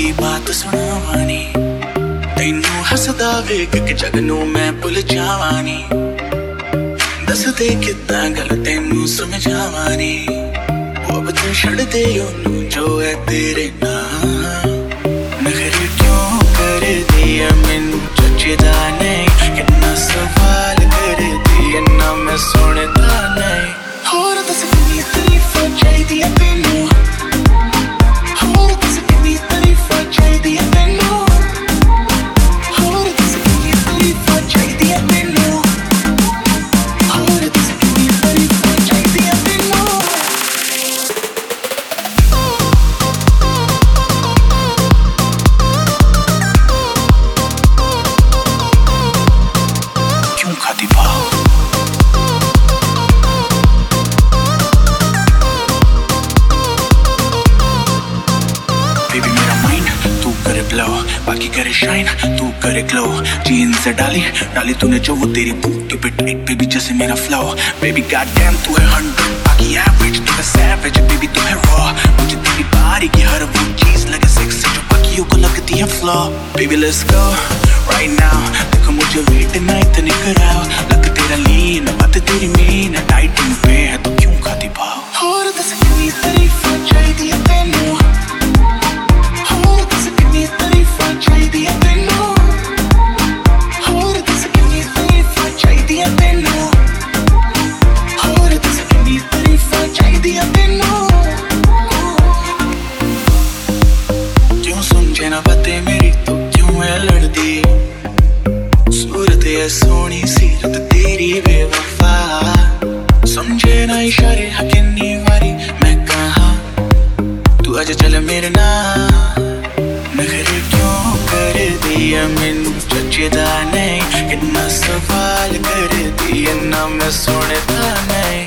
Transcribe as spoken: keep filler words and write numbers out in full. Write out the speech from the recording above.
की बात सुनावानी तैनू हसदा वेख के जग नू मैं भुल जावानी दस दे कितना गल तैनू समझावानी अब तू छड़ दे ओनू जो है तेरे नाल नखरे क्यों कर दिया मैनू जचदा नहीं कितना सवाल कर दिया ना मैं सुनदा नहीं होर दस कितनी तारीफां चाहिदियां तैनू होर दस कितनी तारीफां चाहिदियां तैनू होर दस कितनी तारीफां चाहिदियां तैनू होर दस कितनी तारीफां चाहिदियां तैनू क्यों खाती भाव बेबी मेरा माइंड तू करे ब्लो बाकी करे शाइन तू करे ग्लो जीन्स से डाली डाली तूने जो वो तेरी बूटी पे टाइट बेबी जैसे मेरा फ्लो बेबी गॉडडैम तू है हंड्रेड बाकी एवरेज तू है सैवेज बेबी तू है रॉ मुझे तेरी बारी की हर वो चीज लगे सेक्सी जो बाकियों को लगती है flaw baby let's go right now देखो मुझे वेट नाइट नहीं कराओ लग तेरा लीन बात तेरी मीन टाइट पे है तो क्यों खाती भाव होर दस कितनी तारीफां चाहिदियां तैनू होर दस कितनी तारीफां चाहिदियां तैनू होर दस कितनी तारीफां चाहिदियां तैनू होर दस कितनी तारीफां चाहिदियां तैनू क्यों समझे ना बातें मेरी तो क्यों है लड़दी सूरत है सोनी सीरत तेरी बेवफा समझे ना इशारे हाँ कितनी बारी मैं कहा तू आजा चल मेरे नाल नखरे क्यों कर दिया मैनू जचदा नहीं कितना सवाल कर दिया ना मैं सुनदा नहीं